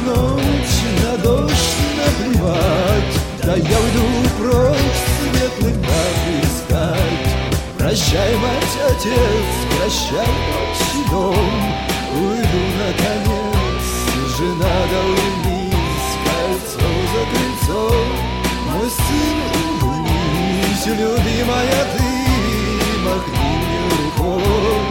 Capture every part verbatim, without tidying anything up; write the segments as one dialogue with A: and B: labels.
A: в ночь, на дождь наплевать. Да я уйду прочь светлых дат искать. Прощай, мать, отец, прощай, отчий дом. Уйду, наконец, жена, да улыбнись, кольцо за крыльцом. Мой сын, улыбнись, любимая ты, махни мне рукой.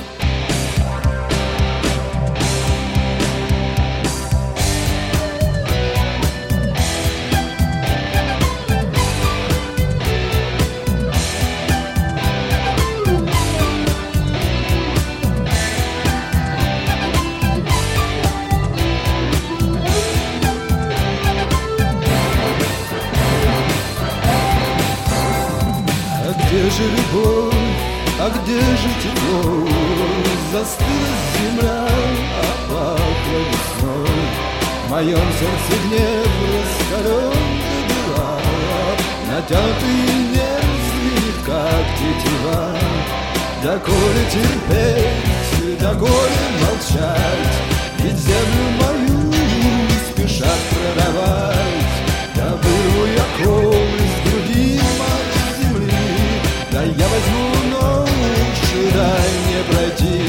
A: Где же любовь, а где же тепло? Застыла земля, а пахло весной. В моем сердце гнев раскален до бела, натянутый нерв звенит, как тетива. Доколе терпеть, доколе молчать, ведь землю мою спешат продавать. Да вырву я кол из груди, мать земли, да я возьму нож и дай мне пройти.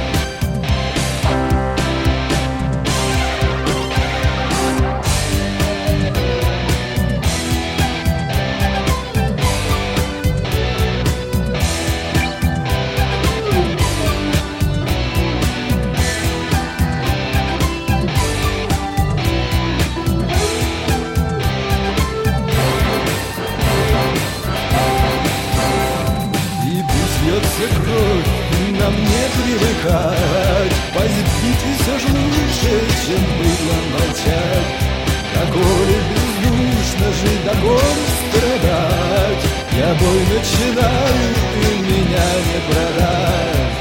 A: Кровь, нам не привыкать, возбить все же лучше, чем было молчать. Доколе бездушно жить, доколе страдать, я бой начинаю, и меня не продать.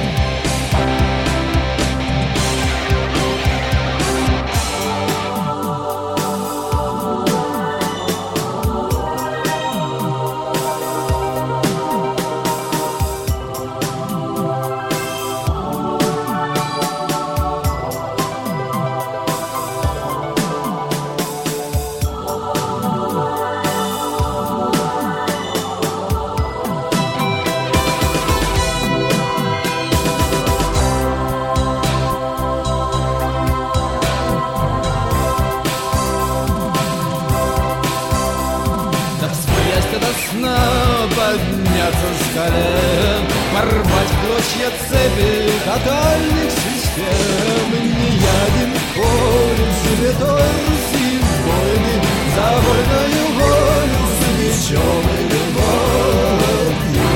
A: Сна подняться с колен, порвать в клочья цепи тотальных систем. Не яден поле святой Руси войны, за вольную волю, с мечом и любовью.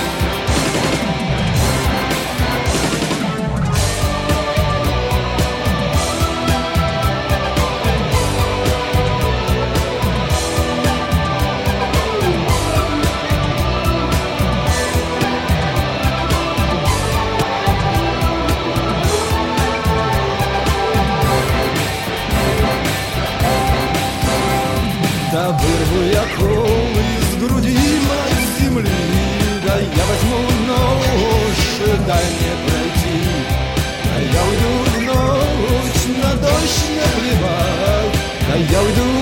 A: Да вырву я кол из груди, мать земли, да я возьму нож и дай мне пройти. Да я уйду в ночь, на дождь наплевать, да я уйду